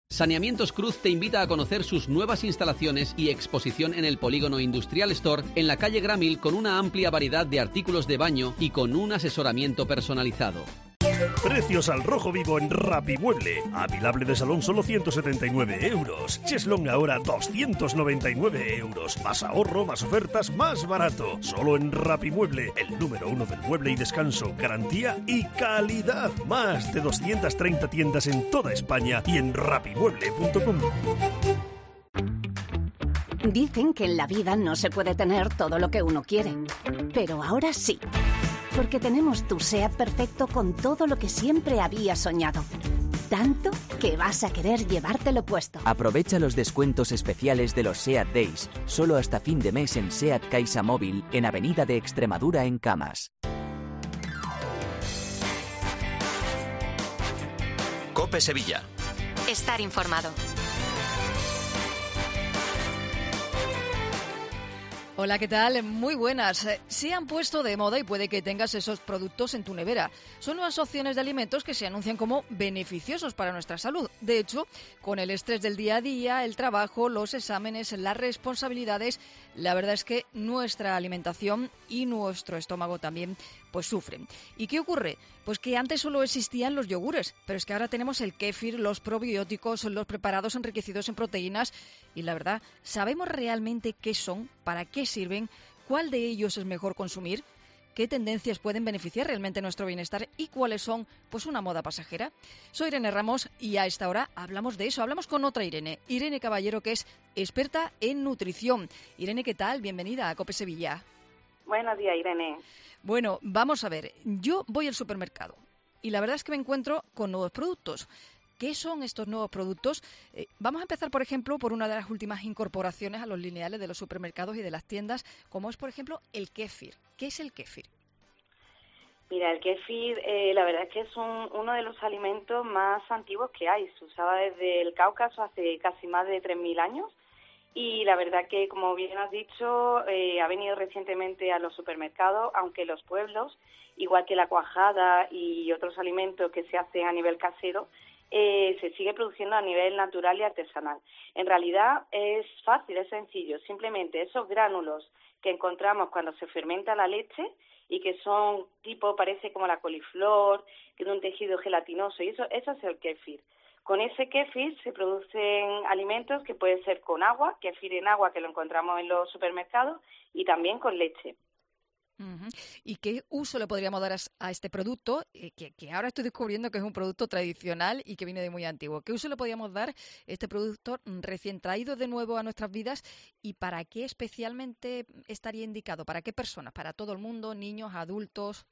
Saneamientos Cruz te invita a conocer sus nuevas instalaciones y exposición en el Polígono Industrial Store en la calle Gramil, con una amplia variedad de artículos de baño y con un asesoramiento personalizado. Precios al rojo vivo en Rapimueble. Avilable de salón solo 179 euros. Cheslong ahora 299 euros. Más ahorro, más ofertas, más barato. Solo en Rapimueble, el número 1 del mueble y descanso. Garantía y calidad. Más de 230 tiendas en toda España y en rapimueble.com. Dicen que en la vida no se puede tener todo lo que uno quiere. Pero ahora sí. Porque tenemos tu SEAT perfecto con todo lo que siempre habías soñado. Tanto que vas a querer llevártelo puesto. Aprovecha los descuentos especiales de los SEAT Days, solo hasta fin de mes en SEAT Caixa Móvil, en Avenida de Extremadura en Camas. COPE Sevilla. Estar informado. Hola, ¿qué tal? Muy buenas. Se han puesto de moda y puede que tengas esos productos en tu nevera. Son nuevas opciones de alimentos que se anuncian como beneficiosos para nuestra salud. De hecho, con el estrés del día a día, el trabajo, los exámenes, las responsabilidades, la verdad es que nuestra alimentación y nuestro estómago también pues sufren. ¿Y qué ocurre? Pues que antes solo existían los yogures, pero es que ahora tenemos el kéfir, los probióticos, los preparados enriquecidos en proteínas y la verdad, ¿sabemos realmente qué son? ¿Para qué sirven? ¿Cuál de ellos es mejor consumir? ¿Qué tendencias pueden beneficiar realmente nuestro bienestar y cuáles son pues una moda pasajera? Soy Irene Ramos y a esta hora hablamos de eso. Hablamos con otra Irene, Irene Caballero, que es experta en nutrición. Irene, ¿qué tal? Bienvenida a COPE Sevilla. Buenos días, Irene. Bueno, vamos a ver. Yo voy al supermercado y la verdad es que me encuentro con nuevos productos. ¿Qué son estos nuevos productos? Vamos a empezar, por ejemplo, por una de las últimas incorporaciones a los lineales de los supermercados y de las tiendas, como es, por ejemplo, el kéfir. ¿Qué es el kéfir? Mira, el kéfir, la verdad es que es uno de los alimentos más antiguos que hay. Se usaba desde el Cáucaso hace casi más de 3.000 años. Y la verdad que, como bien has dicho, ha venido recientemente a los supermercados, aunque los pueblos, igual que la cuajada y otros alimentos que se hacen a nivel casero, se sigue produciendo a nivel natural y artesanal. En realidad es fácil, es sencillo. Simplemente esos gránulos que encontramos cuando se fermenta la leche y que son tipo, parece como la coliflor, que de un tejido gelatinoso, y eso es el kéfir. Con ese kéfir se producen alimentos que pueden ser con agua, kéfir en agua, que lo encontramos en los supermercados, y también con leche. Uh-huh. ¿Y qué uso le podríamos dar a este producto, que ahora estoy descubriendo que es un producto tradicional y que viene de muy antiguo? ¿Qué uso le podríamos dar a este producto recién traído de nuevo a nuestras vidas y para qué especialmente estaría indicado? ¿Para qué personas? ¿Para todo el mundo, niños, adultos?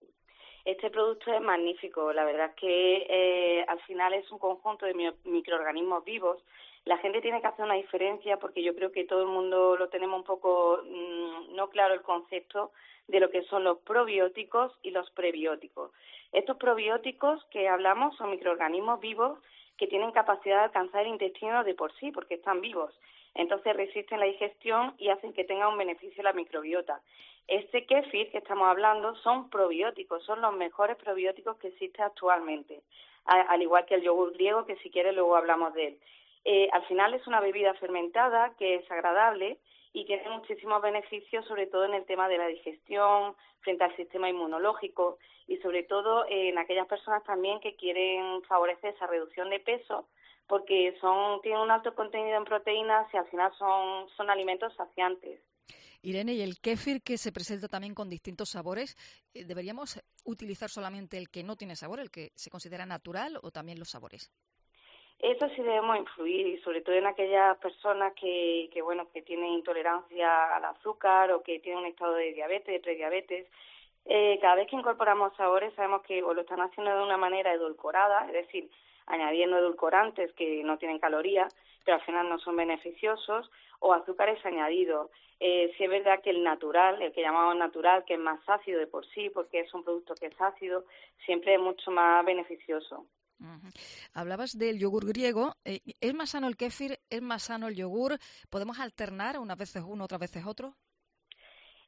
Este producto es magnífico, la verdad es que al final es un conjunto de microorganismos vivos. La gente tiene que hacer una diferencia porque yo creo que todo el mundo lo tenemos un poco no claro el concepto de lo que son los probióticos y los prebióticos. Estos probióticos que hablamos son microorganismos vivos que tienen capacidad de alcanzar el intestino de por sí porque están vivos. Entonces resisten la digestión y hacen que tenga un beneficio la microbiota. Este kéfir que estamos hablando son probióticos, son los mejores probióticos que existen actualmente, al igual que el yogur griego, que si quieres luego hablamos de él. Al final es una bebida fermentada que es agradable y tiene muchísimos beneficios, sobre todo en el tema de la digestión, frente al sistema inmunológico y sobre todo en aquellas personas también que quieren favorecer esa reducción de peso, porque tienen un alto contenido en proteínas y al final son alimentos saciantes. Irene, ¿y el kéfir que se presenta también con distintos sabores, deberíamos utilizar solamente el que no tiene sabor, el que se considera natural o también los sabores? Eso sí debemos influir y sobre todo en aquellas personas que tienen intolerancia al azúcar o que tienen un estado de diabetes, de prediabetes. Cada vez que incorporamos sabores sabemos que o lo están haciendo de una manera edulcorada, es decir, añadiendo edulcorantes que no tienen calorías, pero al final no son beneficiosos, o azúcares añadidos. Sí es verdad que el natural, el que llamamos natural, que es más ácido de por sí, porque es un producto que es ácido, siempre es mucho más beneficioso. Uh-huh. Hablabas del yogur griego. ¿Es más sano el kéfir? ¿Es más sano el yogur? ¿Podemos alternar unas veces uno, otras veces otro?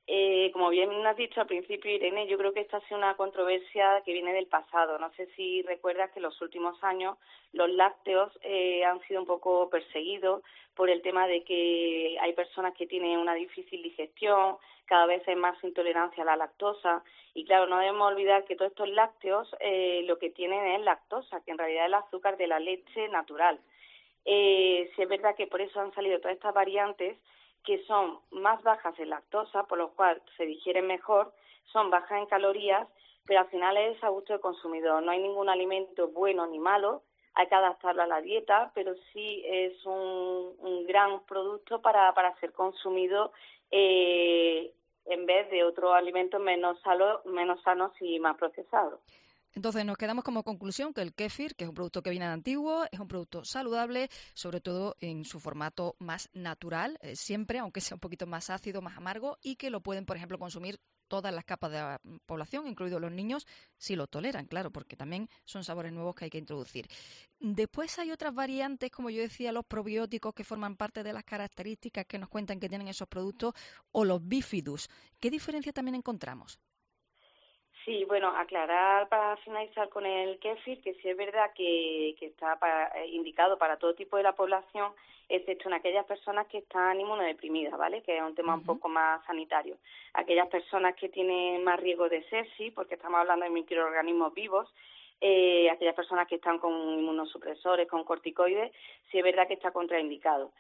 Como bien has dicho al principio, Irene, yo creo que esta ha sido una controversia que viene del pasado. No sé si recuerdas que en los últimos años los lácteos han sido un poco perseguidos por el tema de que hay personas que tienen una difícil digestión, cada vez hay más intolerancia a la lactosa. Y claro, no debemos olvidar que todos estos lácteos lo que tienen es lactosa, que en realidad es el azúcar de la leche natural. Sí es verdad que por eso han salido todas estas variantes que son más bajas en lactosa, por lo cual se digieren mejor, son bajas en calorías, pero al final es a gusto del consumidor. No hay ningún alimento bueno ni malo, hay que adaptarlo a la dieta, pero sí es un gran producto para ser consumido en vez de otros alimentos menos sanos y más procesados. Entonces nos quedamos como conclusión que el kéfir, que es un producto que viene de antiguo, es un producto saludable, sobre todo en su formato más natural, siempre, aunque sea un poquito más ácido, más amargo, y que lo pueden, por ejemplo, consumir todas las capas de la población, incluidos los niños, si lo toleran, claro, porque también son sabores nuevos que hay que introducir. Después hay otras variantes, como yo decía, los probióticos que forman parte de las características que nos cuentan que tienen esos productos, o los bifidus. ¿Qué diferencia también encontramos? Sí, bueno, aclarar para finalizar con el kéfir que sí es verdad que está indicado para todo tipo de la población, excepto en aquellas personas que están inmunodeprimidas, ¿vale? Que es un tema un poco más sanitario. Aquellas personas que tienen más riesgo de sepsis, porque estamos hablando de microorganismos vivos, aquellas personas que están con inmunosupresores, con corticoides, sí es verdad que está contraindicado.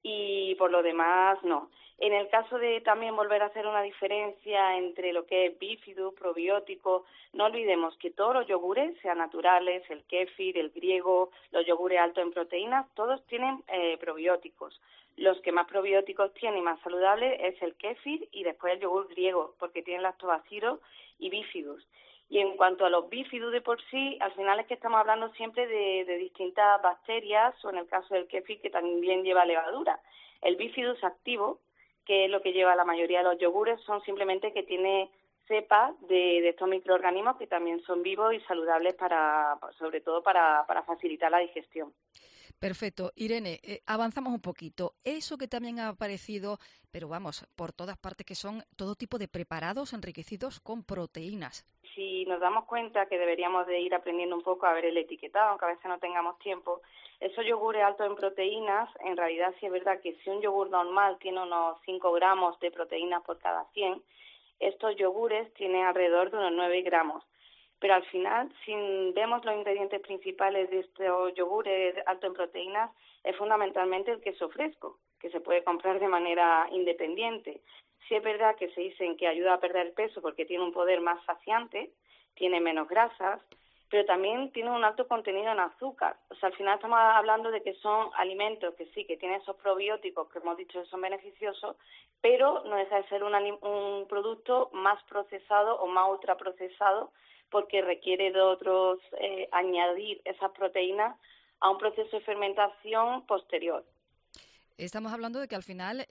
Y por lo demás, no. En el caso de también volver a hacer una diferencia entre lo que es bífido, probiótico, no olvidemos que todos los yogures, sean naturales, el kéfir, el griego, los yogures altos en proteínas, todos tienen probióticos. Los que más probióticos tienen y más saludables es el kéfir y después el yogur griego, porque tienen lactobacilos y bífidos. Y en cuanto a los bífidos de por sí, al final es que estamos hablando siempre de distintas bacterias, o en el caso del kéfir, que también lleva levadura. El bifidus activo, que es lo que lleva la mayoría de los yogures, son simplemente que tiene cepas de estos microorganismos que también son vivos y saludables sobre todo para facilitar la digestión. Perfecto. Irene, avanzamos un poquito. Eso que también ha aparecido, pero vamos, por todas partes, que son todo tipo de preparados enriquecidos con proteínas. Si nos damos cuenta que deberíamos de ir aprendiendo un poco a ver el etiquetado, aunque a veces no tengamos tiempo, esos yogures altos en proteínas, en realidad sí es verdad que si un yogur normal tiene unos 5 gramos de proteínas por cada 100, estos yogures tienen alrededor de unos 9 gramos. Pero al final, si vemos los ingredientes principales de estos yogures altos en proteínas, es fundamentalmente el queso fresco, que se puede comprar de manera independiente. Sí es verdad que se dicen que ayuda a perder peso porque tiene un poder más saciante, tiene menos grasas, pero también tiene un alto contenido en azúcar. O sea, al final estamos hablando de que son alimentos que sí, que tienen esos probióticos que hemos dicho que son beneficiosos, pero no deja de ser un producto más procesado o más ultraprocesado porque requiere de otros añadir esas proteínas a un proceso de fermentación posterior. Estamos hablando de que al final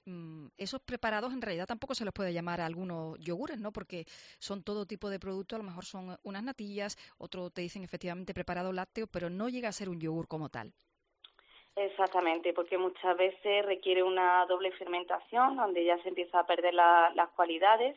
esos preparados en realidad tampoco se les puede llamar a algunos yogures, ¿no? Porque son todo tipo de productos, a lo mejor son unas natillas, otros te dicen efectivamente preparado lácteo, pero no llega a ser un yogur como tal. Exactamente, porque muchas veces requiere una doble fermentación donde ya se empieza a perder las cualidades.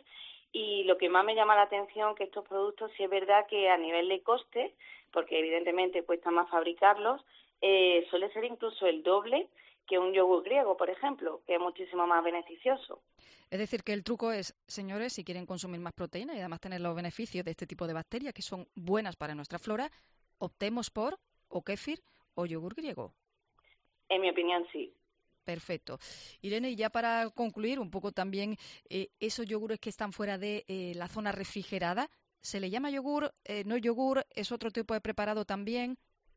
Y lo que más me llama la atención que estos productos, sí es verdad que a nivel de coste, porque evidentemente cuesta más fabricarlos, suele ser incluso el doble que un yogur griego, por ejemplo, que es muchísimo más beneficioso. Es decir, que el truco es, señores, si quieren consumir más proteína y además tener los beneficios de este tipo de bacterias que son buenas para nuestra flora, optemos por o kéfir o yogur griego. En mi opinión, sí. Perfecto. Irene, y ya para concluir un poco también, esos yogures que están fuera de la zona refrigerada, ¿se le llama yogur? ¿No es yogur? ¿Es otro tipo de preparado también?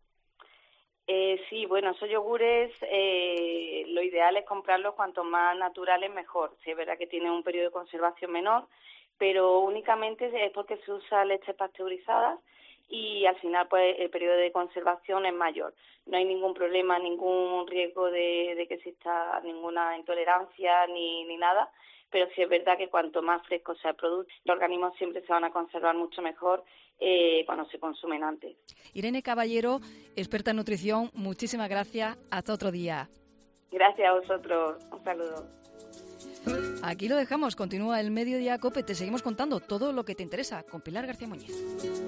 Sí, bueno, esos yogures lo ideal es comprarlos cuanto más naturales mejor. Sí, es verdad que tienen un periodo de conservación menor, pero únicamente es porque se usa leches pasteurizadas y al final pues el periodo de conservación es mayor. No hay ningún problema, ningún riesgo de que exista ninguna intolerancia ni nada, pero sí es verdad que cuanto más fresco sea el producto, los organismos siempre se van a conservar mucho mejor cuando se consumen antes. Irene Caballero, experta en nutrición, muchísimas gracias. Hasta otro día. Gracias a vosotros. Un saludo. Aquí lo dejamos, continúa el Mediodía COPE, te seguimos contando todo lo que te interesa con Pilar García Muñiz.